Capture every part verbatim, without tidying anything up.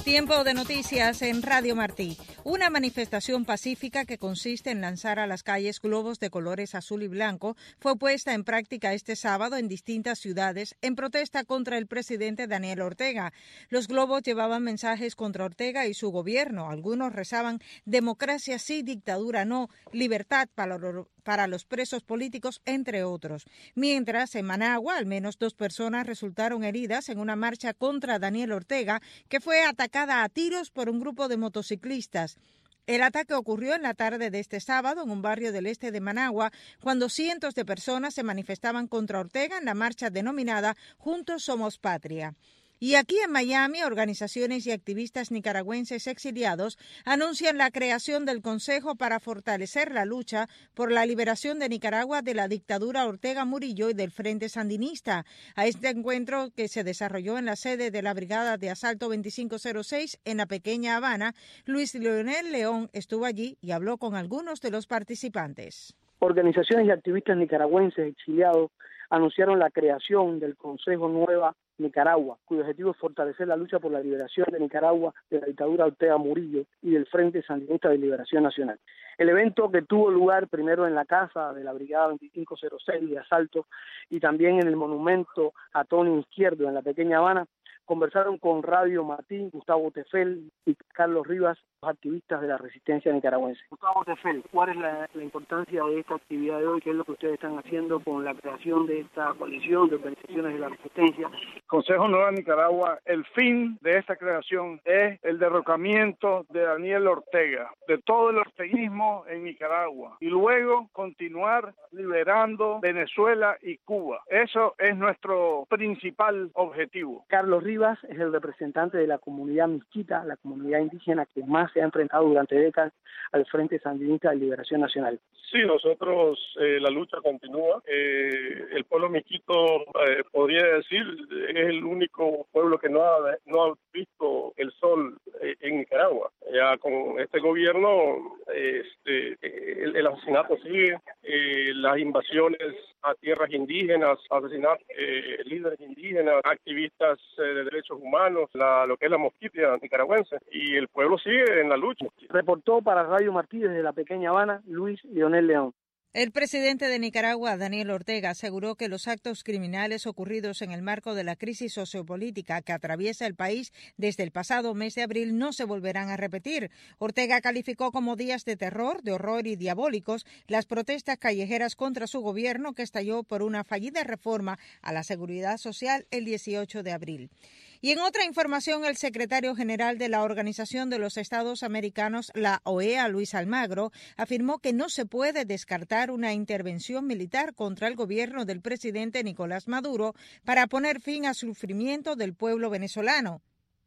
Tiempo de noticias en Radio Martí. Una manifestación pacífica que consiste en lanzar a las calles globos de colores azul y blanco fue puesta en práctica este sábado en distintas ciudades en protesta contra el presidente Daniel Ortega. Los globos llevaban mensajes contra Ortega y su gobierno. Algunos rezaban democracia sí, dictadura no, libertad para los para los presos políticos, entre otros. Mientras, en Managua, al menos dos personas resultaron heridas en una marcha contra Daniel Ortega, que fue atacada a tiros por un grupo de motociclistas. El ataque ocurrió en la tarde de este sábado en un barrio del este de Managua, cuando cientos de personas se manifestaban contra Ortega en la marcha denominada Juntos Somos Patria. Y aquí en Miami, organizaciones y activistas nicaragüenses exiliados anuncian la creación del Consejo para fortalecer la lucha por la liberación de Nicaragua de la dictadura Ortega Murillo y del Frente Sandinista. A este encuentro, que se desarrolló en la sede de la Brigada de Asalto veinticinco cero seis en la pequeña Habana, Luis Leonel León estuvo allí y habló con algunos de los participantes. Organizaciones y activistas nicaragüenses exiliados anunciaron la creación del Consejo Nueva Nicaragua, cuyo objetivo es fortalecer la lucha por la liberación de Nicaragua de la dictadura Ortega Murillo y del Frente Sandinista de Liberación Nacional. El evento, que tuvo lugar primero en la casa de la Brigada veinticinco cero seis de Asalto y también en el monumento a Tony Izquierdo en la pequeña Habana, conversaron con Radio Martí, Gustavo Tefel y Carlos Rivas, los activistas de la resistencia nicaragüense. Gustavo Tefel, ¿cuál es la, la importancia de esta actividad de hoy? ¿Qué es lo que ustedes están haciendo con la creación de esta coalición de organizaciones de la resistencia? Consejo Nueva Nicaragua, el fin de esta creación es el derrocamiento de Daniel Ortega, de todo el orteguismo en Nicaragua, y luego continuar liberando Venezuela y Cuba. Eso es nuestro principal objetivo. Carlos Rivas es el representante de la comunidad misquita, la comunidad indígena que más se ha enfrentado durante décadas al Frente Sandinista de Liberación Nacional. Sí, nosotros, eh, la lucha continúa. Eh, el pueblo misquito, eh, podría decir, es el único pueblo que no ha, no ha visto el sol eh, en Nicaragua. Ya con este gobierno, este, el, el asesinato sigue, eh, las invasiones a tierras indígenas, asesinar eh, líderes indígenas, activistas eh, de derechos humanos, la, lo que es la mosquitia nicaragüense, y el pueblo sigue en la lucha. Reportó para Radio Martí desde la pequeña Habana, Luis Leonel León. El presidente de Nicaragua, Daniel Ortega, aseguró que los actos criminales ocurridos en el marco de la crisis sociopolítica que atraviesa el país desde el pasado mes de abril no se volverán a repetir. Ortega calificó como días de terror, de horror y diabólicos las protestas callejeras contra su gobierno, que estalló por una fallida reforma a la seguridad social el dieciocho de abril. Y en otra información, el secretario general de la Organización de los Estados Americanos, la O E A, Luis Almagro, afirmó que no se puede descartar una intervención militar contra el gobierno del presidente Nicolás Maduro para poner fin al sufrimiento del pueblo venezolano.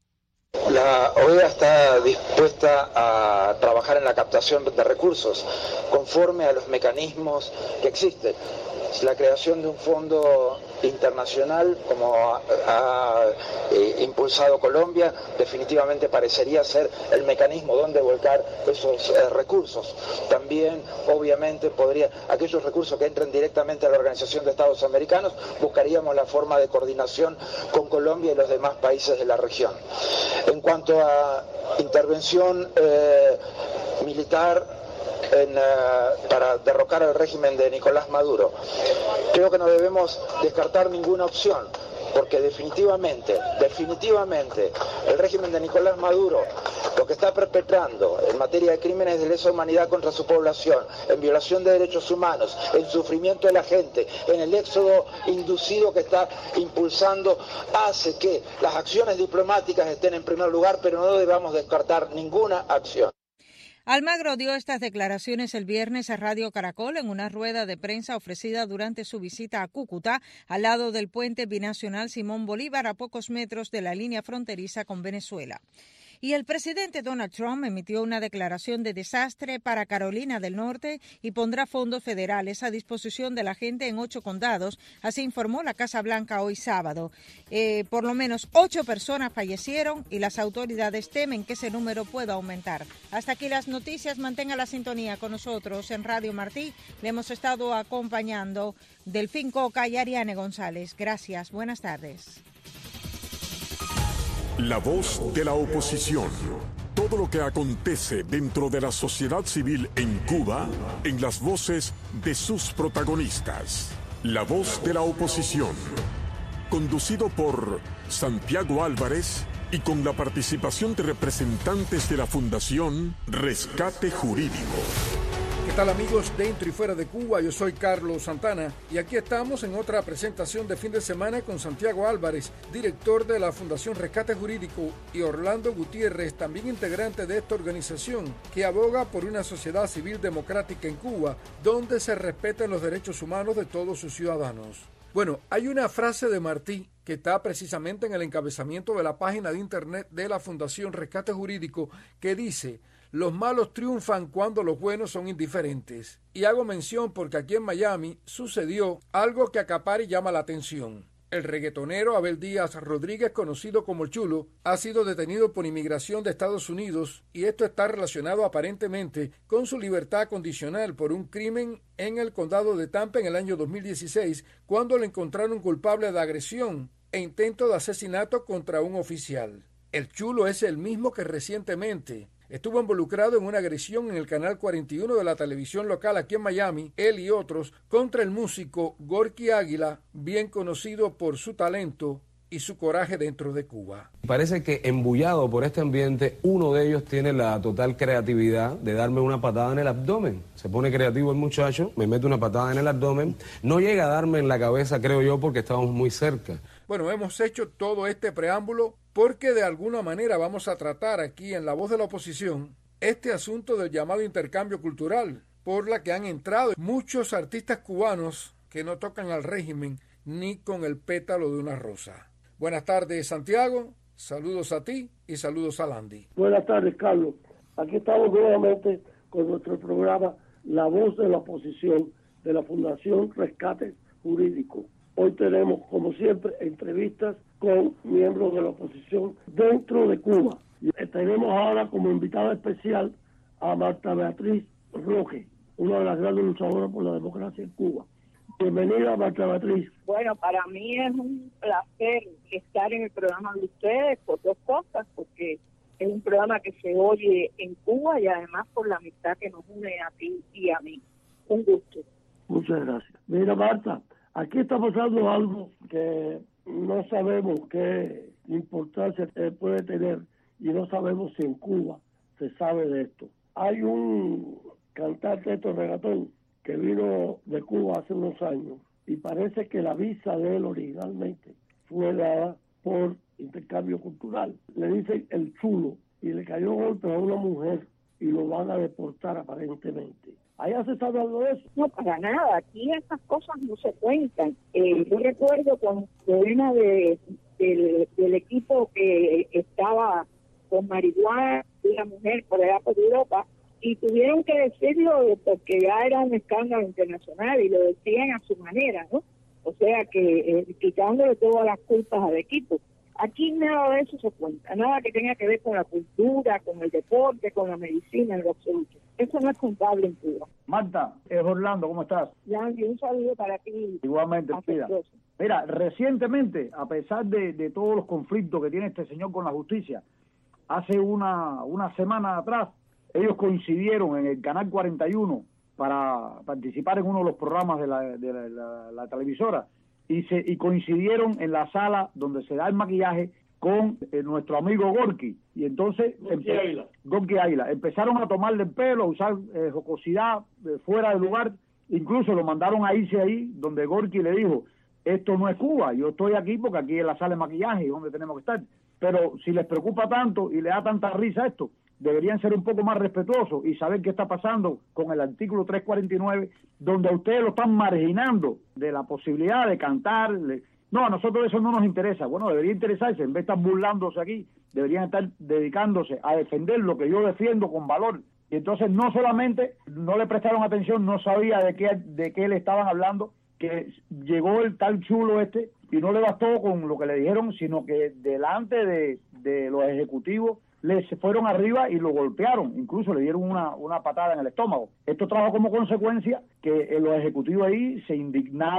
La O E A está dispuesta a trabajar en la captación de recursos conforme a los mecanismos que existen. La creación de un fondo internacional, como ha, ha eh, impulsado Colombia, definitivamente parecería ser el mecanismo donde volcar esos eh, recursos. También, obviamente, podría, aquellos recursos que entren directamente a la Organización de Estados Americanos, buscaríamos la forma de coordinación con Colombia y los demás países de la región. En cuanto a intervención eh, militar, En, uh, para derrocar al régimen de Nicolás Maduro, creo que no debemos descartar ninguna opción, porque definitivamente, definitivamente, el régimen de Nicolás Maduro lo que está perpetrando en materia de crímenes de lesa humanidad contra su población, en violación de derechos humanos, en sufrimiento de la gente, en el éxodo inducido que está impulsando, hace que las acciones diplomáticas estén en primer lugar, pero no debamos descartar ninguna acción. Almagro dio estas declaraciones el viernes a Radio Caracol en una rueda de prensa ofrecida durante su visita a Cúcuta, al lado del puente binacional Simón Bolívar, a pocos metros de la línea fronteriza con Venezuela. Y el presidente Donald Trump emitió una declaración de desastre para Carolina del Norte y pondrá fondos federales a disposición de la gente en ocho condados, así informó la Casa Blanca hoy sábado. Eh, por lo menos ocho personas fallecieron y las autoridades temen que ese número pueda aumentar. Hasta aquí las noticias. Mantenga la sintonía con nosotros en Radio Martí. Le hemos estado acompañando Delfín Coca y Ariane González. Gracias. Buenas tardes. La voz de la oposición. Todo lo que acontece dentro de la sociedad civil en Cuba, en las voces de sus protagonistas. La voz de la oposición. Conducido por Santiago Álvarez y con la participación de representantes de la Fundación Rescate Jurídico. ¿Qué tal, amigos dentro y fuera de Cuba? Yo soy Carlos Santana y aquí estamos en otra presentación de fin de semana con Santiago Álvarez, director de la Fundación Rescate Jurídico, y Orlando Gutiérrez, también integrante de esta organización que aboga por una sociedad civil democrática en Cuba donde se respeten los derechos humanos de todos sus ciudadanos. Bueno, hay una frase de Martí que está precisamente en el encabezamiento de la página de internet de la Fundación Rescate Jurídico que dice: los malos triunfan cuando los buenos son indiferentes. Y hago mención porque aquí en Miami sucedió algo que acapara y llama la atención. El reggaetonero Abel Díaz Rodríguez, conocido como El Chulo, ha sido detenido por inmigración de Estados Unidos y esto está relacionado aparentemente con su libertad condicional por un crimen en el condado de Tampa en el año dos mil dieciséis, cuando le encontraron culpable de agresión e intento de asesinato contra un oficial. El Chulo es el mismo que recientemente estuvo involucrado en una agresión en el canal cuarenta y uno de la televisión local aquí en Miami, él y otros, contra el músico Gorky Águila, bien conocido por su talento y su coraje dentro de Cuba. Parece que embullado por este ambiente, uno de ellos tiene la total creatividad de darme una patada en el abdomen. Se pone creativo el muchacho, me mete una patada en el abdomen, no llega a darme en la cabeza, creo yo, porque estábamos muy cerca. Bueno, hemos hecho todo este preámbulo porque de alguna manera vamos a tratar aquí en La Voz de la Oposición este asunto del llamado intercambio cultural, por la que han entrado muchos artistas cubanos que no tocan al régimen ni con el pétalo de una rosa. Buenas tardes, Santiago, saludos a ti y saludos a Landy. Buenas tardes, Carlos. Aquí estamos nuevamente con nuestro programa La Voz de la Oposición de la Fundación Rescate Jurídico. Hoy tenemos, como siempre, entrevistas con miembros de la oposición dentro de Cuba. Y tenemos ahora como invitada especial a Marta Beatriz Roque, una de las grandes luchadoras por la democracia en Cuba. Bienvenida, Marta Beatriz. Bueno, para mí es un placer estar en el programa de ustedes por dos cosas, porque es un programa que se oye en Cuba y además por la amistad que nos une a ti y a mí. Un gusto. Muchas gracias. Mira, Marta, aquí está pasando algo que no sabemos qué importancia puede tener y no sabemos si en Cuba se sabe de esto. Hay un cantante de estos reggaetón que vino de Cuba hace unos años y parece que la visa de él originalmente fue dada por intercambio cultural. Le dicen El Chulo y le cayó golpe a una mujer y lo van a deportar aparentemente. ¿Allá se está hablando de eso? No, para nada. Aquí esas cosas no se cuentan. Eh, yo recuerdo cuando una de, del, del equipo que estaba con marihuana, una mujer por allá por Europa, y tuvieron que decirlo porque ya era un escándalo internacional y lo decían a su manera, ¿no? O sea que eh, quitándole todas las culpas al equipo. Aquí nada de eso se cuenta, nada que tenga que ver con la cultura, con el deporte, con la medicina, en lo absoluto. Eso no es contable en Cuba. Marta, es Orlando, ¿cómo estás? Yandy, un saludo para ti. Igualmente, Pida. Mira, recientemente, a pesar de, de todos los conflictos que tiene este señor con la justicia, hace una, una semana atrás, ellos coincidieron en el canal cuarenta y uno para participar en uno de los programas de la, de la, la, la televisora y, se, y coincidieron en la sala donde se da el maquillaje con eh, nuestro amigo Gorky. Y entonces, Gorky Águila. Gorky Águila. Empezaron a tomarle el pelo, a usar eh, jocosidad eh, fuera de lugar. Incluso lo mandaron a irse ahí, donde Gorky le dijo: esto no es Cuba, yo estoy aquí porque aquí es la sala de maquillaje, donde tenemos que estar. Pero si les preocupa tanto y les da tanta risa esto, deberían ser un poco más respetuosos y saber qué está pasando con el artículo trescientos cuarenta y nueve, donde a ustedes lo están marginando de la posibilidad de cantar. No, a nosotros eso no nos interesa. Bueno, debería interesarse, en vez de estar burlándose aquí, deberían estar dedicándose a defender lo que yo defiendo con valor. Y entonces no solamente no le prestaron atención, no sabía de qué, de qué le estaban hablando, que llegó el tal Chulo este y no le bastó con lo que le dijeron, sino que delante de, de los ejecutivos les fueron arriba y lo golpearon, incluso le dieron una, una patada en el estómago. Esto trajo como consecuencia que los ejecutivos ahí se indignaron,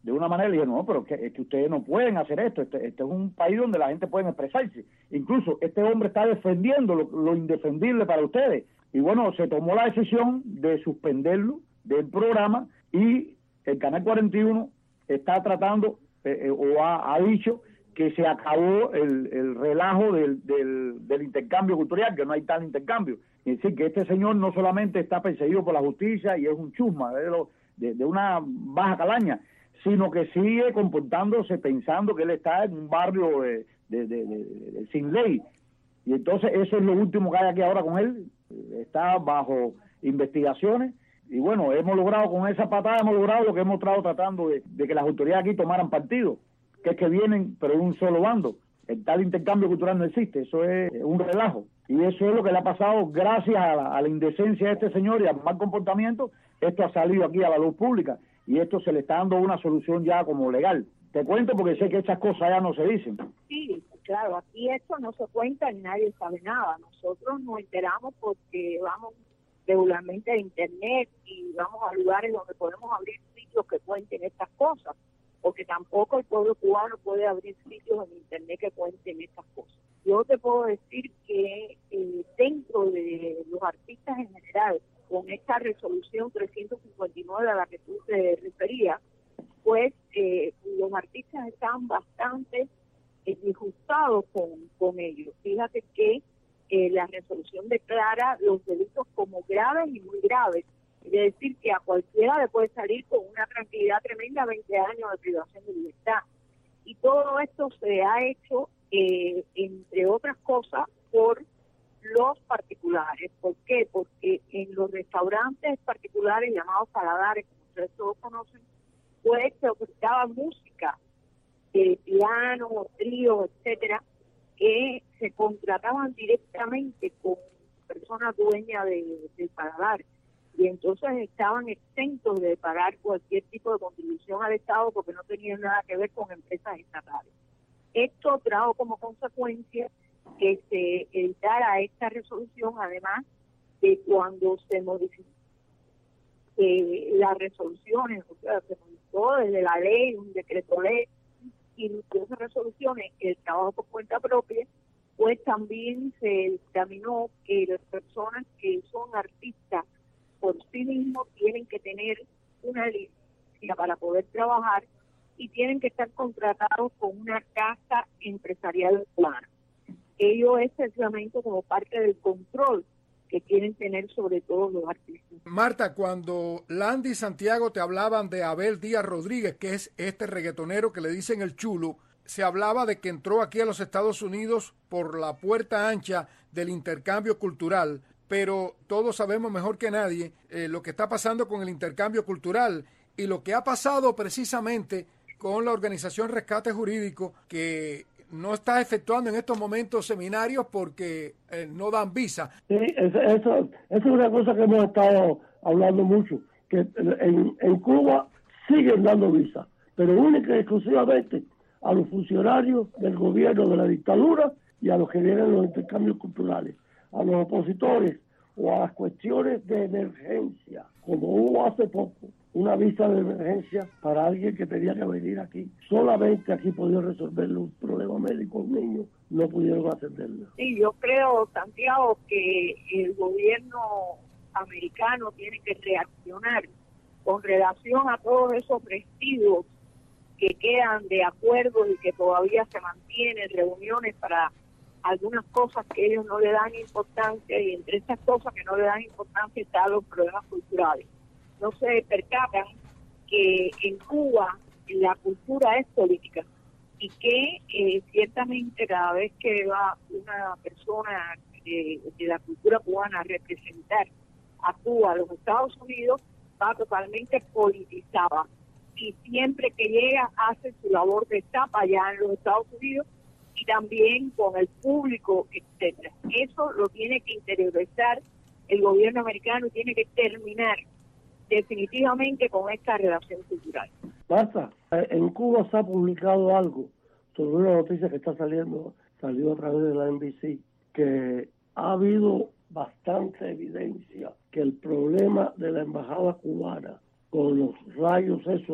de una manera. Le dije, no, pero es que, es que ustedes no pueden hacer esto, este, este es un país donde la gente puede expresarse. Incluso este hombre está defendiendo lo, lo indefendible para ustedes. Y bueno, se tomó la decisión de suspenderlo del programa y el Canal cuarenta y uno está tratando, eh, o ha, ha dicho, que se acabó el, el relajo del, del, del intercambio cultural, que no hay tal intercambio. Es decir, que este señor no solamente está perseguido por la justicia y es un chusma de, lo, de, de una baja calaña, sino que sigue comportándose pensando que él está en un barrio de, de, de, de, de, de, sin ley. Y entonces eso es lo último que hay aquí ahora con él. Está bajo investigaciones. Y bueno, hemos logrado con esa patada, hemos logrado lo que hemos estado tratando de, de que las autoridades aquí tomaran partido, que es que vienen, pero de un solo bando. El tal intercambio cultural no existe, eso es un relajo. Y eso es lo que le ha pasado gracias a la, a la indecencia de este señor y al mal comportamiento. Esto ha salido aquí a la luz pública y esto se le está dando una solución ya como legal. Te cuento porque sé que estas cosas ya no se dicen. Sí, claro, aquí esto no se cuenta y nadie sabe nada. Nosotros nos enteramos porque vamos regularmente a internet y vamos a lugares donde podemos abrir sitios que cuenten estas cosas, porque tampoco el pueblo cubano puede abrir sitios en internet que cuenten estas cosas. Yo te puedo decir que eh, dentro de los artistas en general, con esta resolución trescientos cincuenta y nueve a la que tú te referías, pues eh, los artistas están bastante eh, disgustados con, con ellos. Fíjate que eh, la resolución declara los delitos como graves y muy graves. Es decir, que a cualquiera le puede salir con una tranquilidad tremenda veinte años de privación de libertad. Y todo esto se ha hecho, eh, entre otras cosas, por los particulares. ¿Por qué? Porque en los restaurantes particulares llamados paladares, como ustedes todos conocen, pues se ofertaba música, eh, piano, trío, etcétera, que se contrataban directamente con personas dueñas de, del paladar. Y entonces estaban exentos de pagar cualquier tipo de contribución al Estado porque no tenían nada que ver con empresas estatales. Esto trajo como consecuencia que se editara esta resolución, además de cuando se modificó eh, las resoluciones, o sea, se modificó desde la ley, un decreto ley, y esas resoluciones, el trabajo por cuenta propia, pues también se dictaminó que las personas que son artistas por sí mismos tienen que tener una licencia para poder trabajar y tienen que estar contratados con una casa empresarial cubana. Ello es sencillamente como parte del control que quieren tener sobre todos los artistas. Marta, cuando Landy y Santiago te hablaban de Abel Díaz Rodríguez, que es este reggaetonero que le dicen el Chulo, se hablaba de que entró aquí a los Estados Unidos por la puerta ancha del intercambio cultural, pero todos sabemos mejor que nadie eh, lo que está pasando con el intercambio cultural y lo que ha pasado precisamente con la organización Rescate Jurídico, que no está efectuando en estos momentos seminarios porque eh, no dan visa. Sí, eso, eso, eso es una cosa que hemos estado hablando mucho, que en, en Cuba siguen dando visa, pero única y exclusivamente a los funcionarios del gobierno de la dictadura y a los que vienen los intercambios culturales. A los opositores o a las cuestiones de emergencia, como hubo hace poco una visa de emergencia para alguien que tenía que venir aquí. Solamente aquí podía resolverle un problema médico a un niño, no pudieron atenderlo. Sí, yo creo, Santiago, que el gobierno americano tiene que reaccionar con relación a todos esos residuos que quedan de acuerdos y que todavía se mantienen, reuniones para algunas cosas que ellos no le dan importancia, y entre esas cosas que no le dan importancia están los problemas culturales. No se percatan que en Cuba la cultura es política y que eh, ciertamente cada vez que va una persona de, de la cultura cubana a representar a Cuba, a los Estados Unidos, va totalmente politizada y siempre que llega hace su labor de tapa allá en los Estados Unidos y también con el público, etcétera. Eso lo tiene que interiorizar el gobierno americano y tiene que terminar definitivamente con esta relación cultural. Marta, en Cuba se ha publicado algo sobre una noticia que está saliendo, salió a través de la N B C, que ha habido bastante evidencia que el problema de la embajada cubana con los rayos esos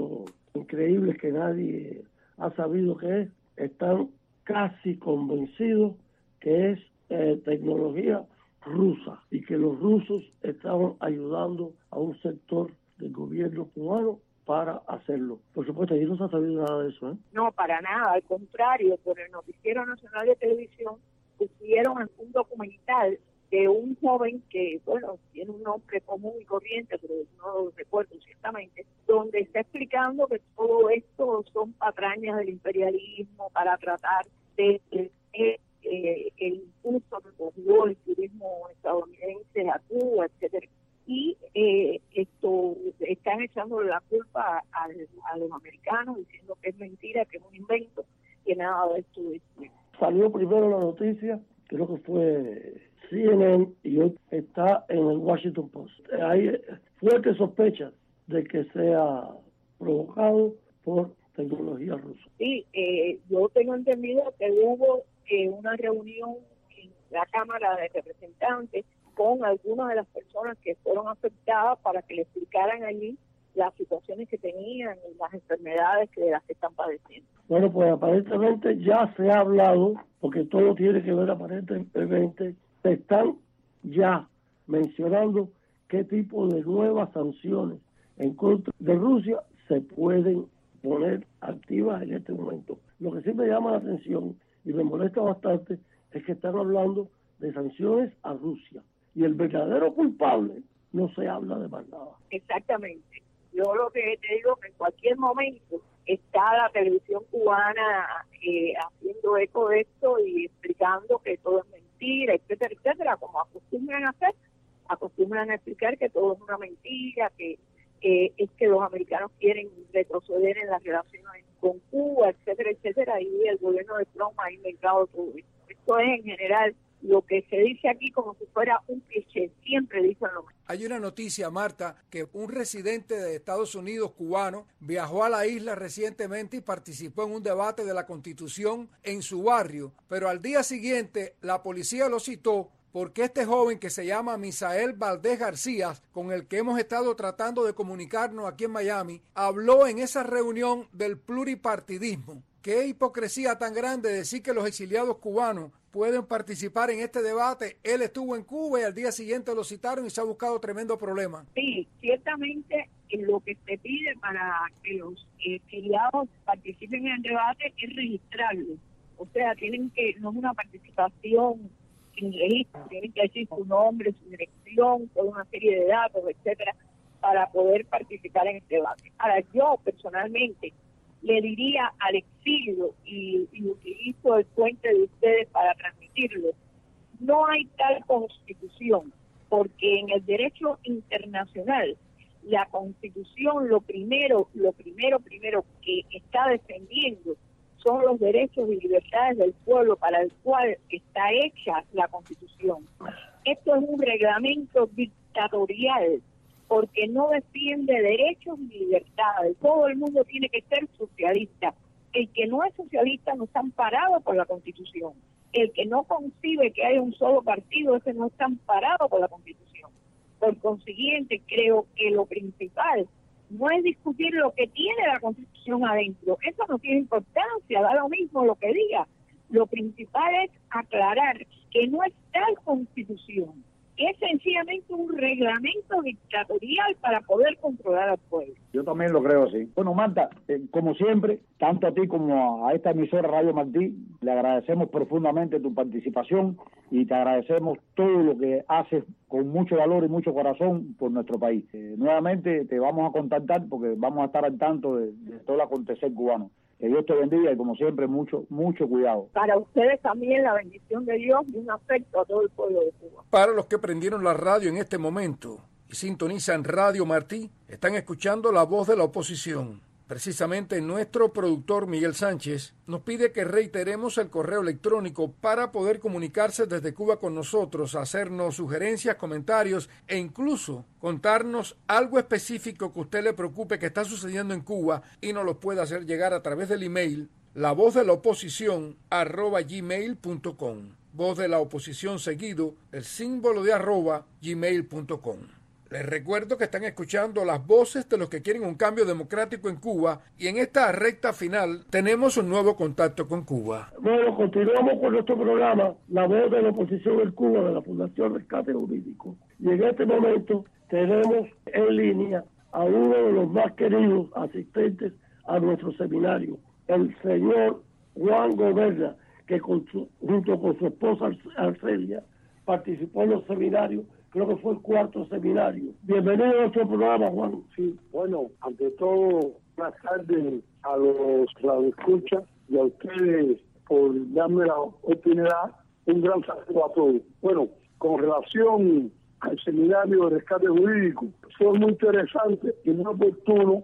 increíbles que nadie ha sabido qué es, están casi convencidos que es eh, tecnología rusa y que los rusos estaban ayudando a un sector del gobierno cubano para hacerlo. Por supuesto, allí no se ha sabido nada de eso, ¿eh? No, para nada, al contrario, por el Noticiero Nacional de Televisión pusieron un documental de un joven que, bueno, tiene un nombre común y corriente, pero no lo recuerdo ciertamente, donde está explicando que todo esto son patrañas del imperialismo para tratar de que eh, eh, el impulso que cogió el turismo estadounidense a Cuba, etcétera. Y eh, esto están echándole la culpa a, a los americanos, diciendo que es mentira, que es un invento, que nada de esto es. Salió primero la noticia, creo que fue C N N, y hoy está en el Washington Post. Hay fuertes sospechas de que sea provocado por tecnología rusa. Sí, eh, yo tengo entendido que hubo eh, una reunión en la Cámara de Representantes con algunas de las personas que fueron afectadas para que le explicaran allí las situaciones que tenían y las enfermedades que de las que están padeciendo. Bueno, pues aparentemente ya se ha hablado, porque todo tiene que ver aparentemente, se están ya mencionando qué tipo de nuevas sanciones en contra de Rusia se pueden poner activas en este momento. Lo que sí me llama la atención y me molesta bastante es que están hablando de sanciones a Rusia y el verdadero culpable no se habla de más nada. Exactamente. Yo lo que te digo que en cualquier momento está la televisión cubana eh, haciendo eco de esto y explicando que todo es mentira, etcétera, etcétera, como acostumbran a hacer, acostumbran a explicar que todo es una mentira, que eh, es que los americanos quieren retroceder en las relaciones con Cuba, etcétera, etcétera, y el gobierno de Trump ha inventado todo esto. Esto es en general lo que se dice aquí como si fuera un cliché, siempre dicen lo mismo. Hay una noticia, Marta, que un residente de Estados Unidos cubano viajó a la isla recientemente y participó en un debate de la Constitución en su barrio, pero al día siguiente la policía lo citó porque este joven que se llama Misael Valdés García, con el que hemos estado tratando de comunicarnos aquí en Miami, habló en esa reunión del pluripartidismo. Qué hipocresía tan grande decir que los exiliados cubanos pueden participar en este debate. Él estuvo en Cuba y al día siguiente lo citaron y se ha buscado tremendo problema. Sí, ciertamente lo que se pide para que los exiliados participen en el debate es registrarlo. O sea, tienen que, no es una participación sin registro, tienen que decir su nombre, su dirección, toda una serie de datos, etcétera, para poder participar en el debate. Ahora, yo personalmente le diría al exilio, y, y utilizo el puente de ustedes para transmitirlo, no hay tal constitución, porque en el derecho internacional, la constitución lo primero, lo primero, primero que está defendiendo son los derechos y libertades del pueblo para el cual está hecha la constitución. Esto es un reglamento dictatorial, porque no defiende derechos ni libertades. Todo el mundo tiene que ser socialista. El que no es socialista no está amparado por la Constitución. El que no concibe que haya un solo partido, ese no está amparado por la Constitución. Por consiguiente, creo que lo principal no es discutir lo que tiene la Constitución adentro. Eso no tiene importancia, da lo mismo lo que diga. Lo principal es aclarar que no es tal Constitución. Es sencillamente un reglamento dictatorial para poder controlar al pueblo. Yo también lo creo así. Bueno, Marta, eh, como siempre, tanto a ti como a esta emisora Radio Martí, le agradecemos profundamente tu participación y te agradecemos todo lo que haces con mucho valor y mucho corazón por nuestro país. Eh, nuevamente te vamos a contactar porque vamos a estar al tanto de, de todo el acontecer cubano. Que Dios te bendiga y como siempre mucho, mucho cuidado. Para ustedes también la bendición de Dios y un afecto a todo el pueblo de Cuba. Para los que prendieron la radio en este momento y sintonizan Radio Martí, están escuchando la voz de la oposición. Precisamente nuestro productor Miguel Sánchez nos pide que reiteremos el correo electrónico para poder comunicarse desde Cuba con nosotros, hacernos sugerencias, comentarios e incluso contarnos algo específico que a usted le preocupe que está sucediendo en Cuba y nos lo puede hacer llegar a través del email la voz de la oposición arroba gmail punto com. Voz de la oposición seguido, el símbolo de arroba gmail punto com. Les recuerdo que están escuchando las voces de los que quieren un cambio democrático en Cuba y en esta recta final tenemos un nuevo contacto con Cuba. Bueno, continuamos con nuestro programa, La Voz de la Oposición en Cuba, de la Fundación Rescate Jurídico. Y en este momento tenemos en línea a uno de los más queridos asistentes a nuestro seminario, el señor Juan Goberna, que con su, junto con su esposa Arcelia participó en los seminarios. Creo que fue el cuarto seminario. Bienvenido a nuestro programa, Juan. Sí, bueno, ante todo, buenas tardes a los radioescuchas y a ustedes por darme la oportunidad. Un gran saludo a todos. Bueno, con relación al seminario de rescate jurídico, fue muy interesante y muy oportuno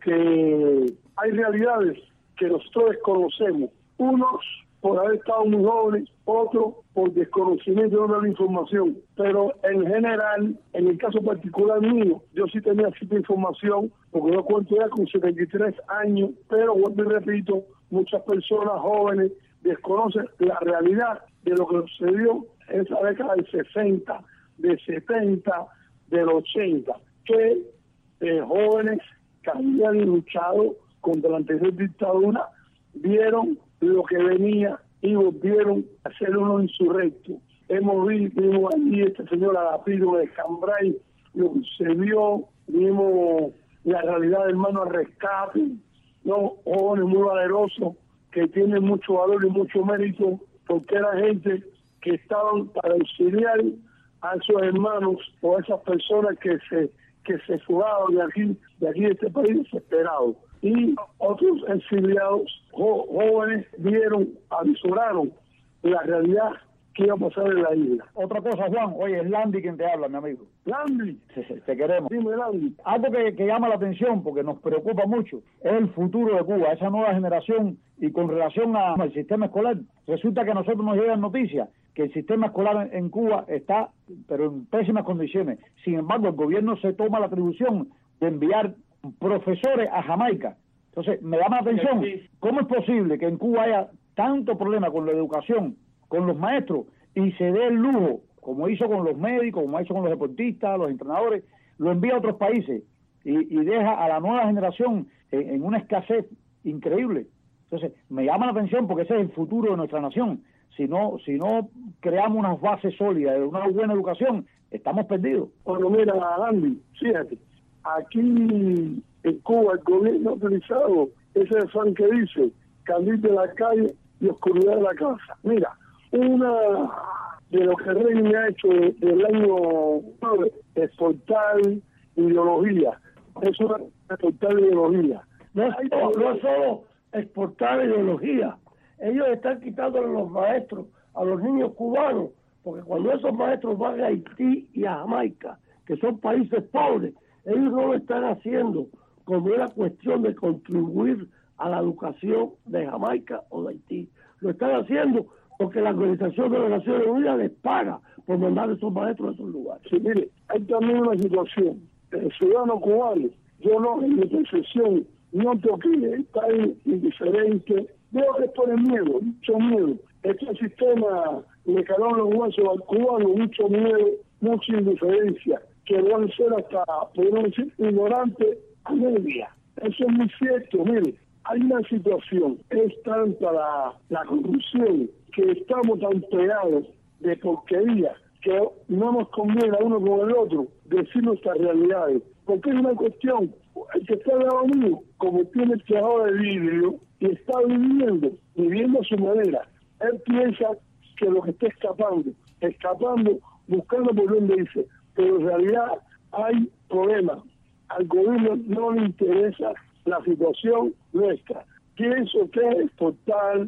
porque hay realidades que nosotros desconocemos. Unos por haber estado muy jóvenes, otros por desconocimiento de la información. Pero en general, en el caso particular mío, yo sí tenía cierta información, porque yo cuento ya con setenta y tres años, pero vuelvo y repito, muchas personas jóvenes desconocen la realidad de lo que sucedió en esa década del sesenta, del setenta, del ochenta, que eh, jóvenes que habían luchado contra la anterior dictadura vieron lo que venía y volvieron a ser unos insurrectos. Hemos visto, vimos allí este señor Agapito de Cambrai, lo que se vio, vimos la realidad del Mano al Rescate, ¿no? Jóvenes muy valerosos que tienen mucho valor y mucho mérito, porque era gente que estaban para auxiliar a esos hermanos o a esas personas que se que se fugaban de aquí, de aquí de este país desesperados. Y otros exiliados jo jóvenes vieron, avisoraron la realidad que iba a pasar en la isla. Otra cosa, Juan, oye, es Landy quien te habla, mi amigo. Landy. Sí, sí, te queremos. Dime, Landy. Algo que, que llama la atención, porque nos preocupa mucho, es el futuro de Cuba, esa nueva generación, y con relación a- al sistema escolar. Resulta que a nosotros nos llegan noticias que el sistema escolar en, en Cuba está, pero en pésimas condiciones. Sin embargo, el gobierno se toma la atribución de enviar profesores a Jamaica. Entonces, me llama la atención, ¿cómo es posible que en Cuba haya tanto problema con la educación, con los maestros, y se dé el lujo, como hizo con los médicos, como hizo con los deportistas, los entrenadores, lo envía a otros países y, y deja a la nueva generación en, en una escasez increíble? Entonces, me llama la atención porque ese es el futuro de nuestra nación. Si no, si no creamos unas bases sólidas de una buena educación, estamos perdidos. Bueno, mira, Andy, fíjate, aquí en Cuba el gobierno ha utilizado ese refrán que dice, candil de la calle y oscuridad de la casa. Mira, una de lo que el régimen ha hecho del año nueve, exportar ideología. Es una exportar ideología. No es, no, no es solo exportar ideología. Ellos están quitándole a los maestros a los niños cubanos, porque cuando esos maestros van a Haití y a Jamaica, que son países pobres, ellos no lo están haciendo como una cuestión de contribuir a la educación de Jamaica o de Haití. Lo están haciendo porque la Organización de las Naciones Unidas les paga por mandar a esos maestros a esos lugares. Sí, mire, hay también una situación. El ciudadano cubano, yo no, en mi percepción, no toqué, está indiferente. Veo que por el miedo, mucho miedo. Este sistema le caló los huesos al cubano, mucho miedo, mucha indiferencia, que van a ser hasta, podemos decir, ignorantes a media. Eso es muy cierto. Mire, hay una situación, es tanta la, la corrupción, que estamos tan pegados de porquería, que no nos conviene a uno con el otro decir nuestras realidades. Porque es una cuestión, el que está al lado mío, como tiene el tejado de vidrio, y está viviendo, viviendo a su manera, él piensa que lo que está escapando, escapando, buscando por donde dice, pero en realidad hay problemas. Al gobierno no le interesa la situación nuestra. Pienso que es exportar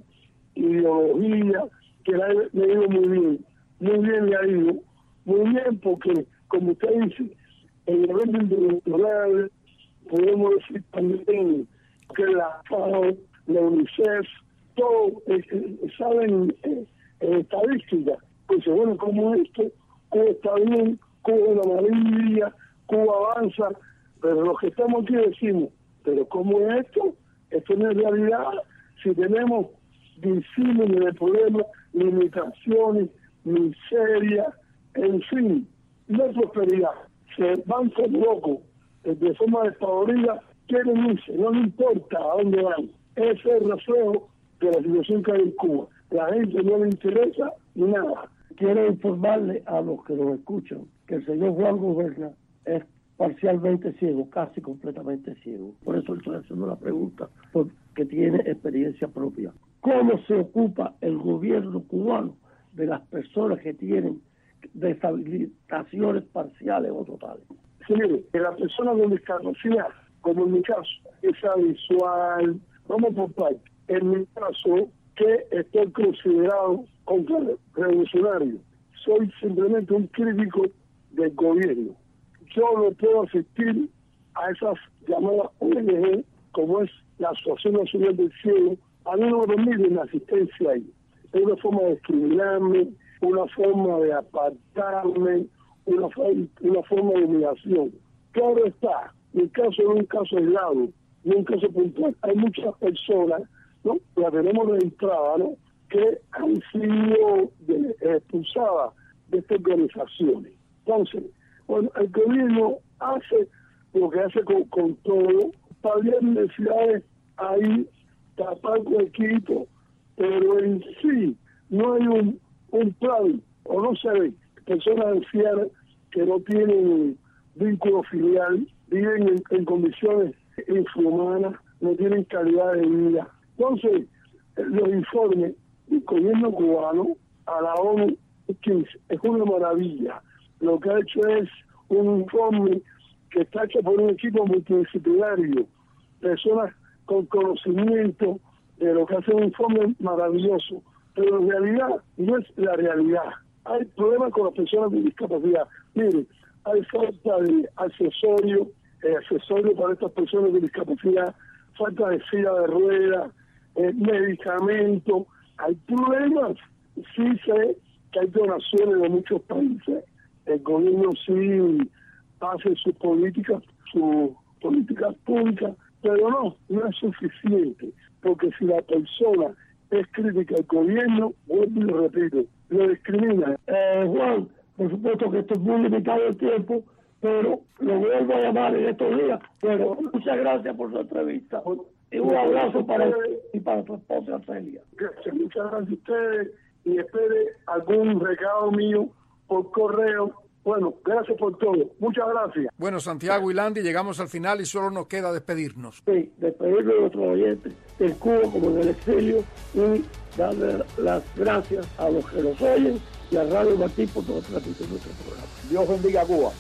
ideología, que le ha ido muy bien, muy bien le ha ido, muy bien porque, como usted dice, en el orden intelectual, podemos decir también que la FAO, la UNICEF, todo eh, eh, saben eh, en estadística, pues bueno, como esto, Cuba está bien, Cuba es una maravilla, Cuba avanza, pero los que estamos aquí decimos, pero ¿cómo es esto? Esto no es realidad. Si tenemos disímiles de problemas, limitaciones, miseria, en fin, no hay prosperidad. se van como locos, de forma despavorida, quieren irse, no les importa a dónde van. Ese es el reflejo de la situación que hay en Cuba. La gente no le interesa nada. Quiero informarle a los que nos escuchan que el señor Juan Goberna es parcialmente ciego, casi completamente ciego. Por eso estoy haciendo la pregunta, porque tiene experiencia propia. ¿Cómo se ocupa el gobierno cubano de las personas que tienen deshabilitaciones parciales o totales? Sí, mire, que las personas con discapacidad, como en mi caso, esa visual, vamos por parte. En mi caso, que estoy considerado revolucionario, soy simplemente un crítico del gobierno. Yo no puedo asistir a esas llamadas O N G, como es la Asociación Nacional del Ciego. A mí no me permiten la asistencia ahí. Es una forma de discriminarme, una forma de apartarme, una, una forma de humillación. Claro está, mi caso no es un caso aislado, no es un caso puntual. Hay muchas personas, ¿no?, la tenemos registrada, ¿no?, que han sido de, expulsadas de estas organizaciones. Entonces, bueno, el gobierno hace lo que hace con, con todo, paliar necesidades ahí, tapar huequitos, pero en sí no hay un, un plan, o no se ve. Personas ancianas que no tienen vínculo filial, viven en, en condiciones infrahumanas, no tienen calidad de vida. Entonces, los informes del gobierno cubano a la ONU es una maravilla. Lo que ha hecho es un informe que está hecho por un equipo multidisciplinario, personas con conocimiento de lo que hace un informe maravilloso, pero en realidad no es la realidad. Hay problemas con las personas con discapacidad. Mire, hay falta de accesorio, eh, accesorio para estas personas con discapacidad, falta de silla de ruedas, eh, medicamentos. Hay problemas. Sí sé que hay donaciones de muchos países. El gobierno sí hace sus políticas, sus políticas públicas, pero no, no es suficiente, porque si la persona es crítica al gobierno, vuelvo y lo repito, lo discrimina. Eh, Juan, por supuesto que esto es muy limitado el tiempo, pero lo vuelvo a llamar en estos días. Pero muchas gracias por su entrevista. Y un abrazo para usted y para tu esposa Celia. Gracias, muchas gracias a ustedes y espere algún recado mío por correo. Bueno, gracias por todo. Muchas gracias. Bueno, Santiago y Landy, llegamos al final y solo nos queda despedirnos. Sí, despedirnos de nuestros oyentes del Cuba como del exilio y darle las gracias a los que nos oyen y a Radio Martí por todo transmitir nuestro programa. Dios bendiga a Cuba.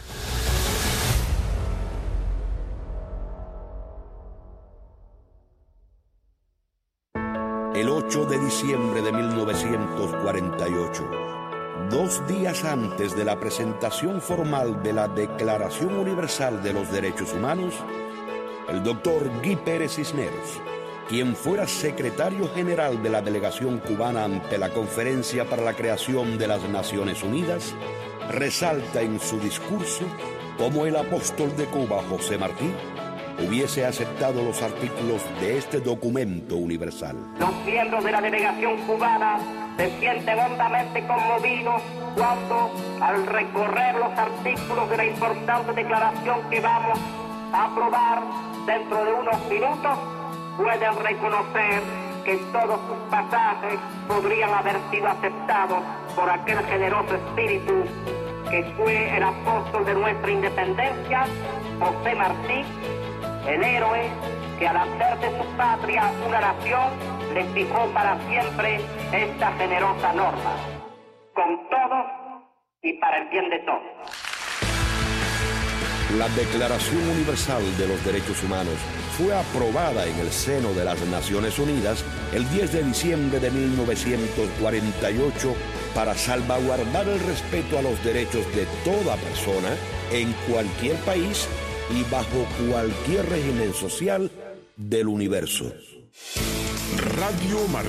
El ocho de diciembre de mil novecientos cuarenta y ocho, dos días antes de la presentación formal de la Declaración Universal de los Derechos Humanos, el doctor Guy Pérez Cisneros, quien fuera secretario general de la delegación cubana ante la Conferencia para la Creación de las Naciones Unidas, resalta en su discurso cómo el apóstol de Cuba, José Martí, hubiese aceptado los artículos de este documento universal. Los miembros de la delegación cubana se sienten hondamente conmovidos cuando, al recorrer los artículos de la importante declaración que vamos a aprobar dentro de unos minutos, pueden reconocer que todos sus pasajes podrían haber sido aceptados por aquel generoso espíritu que fue el apóstol de nuestra independencia, José Martí, el héroe que al hacer de su patria una nación le fijó para siempre esta generosa norma, con todos y para el bien de todos. La Declaración Universal de los Derechos Humanos fue aprobada en el seno de las Naciones Unidas el diez de diciembre de mil novecientos cuarenta y ocho para salvaguardar el respeto a los derechos de toda persona en cualquier país y bajo cualquier régimen social del universo. Radio Martí.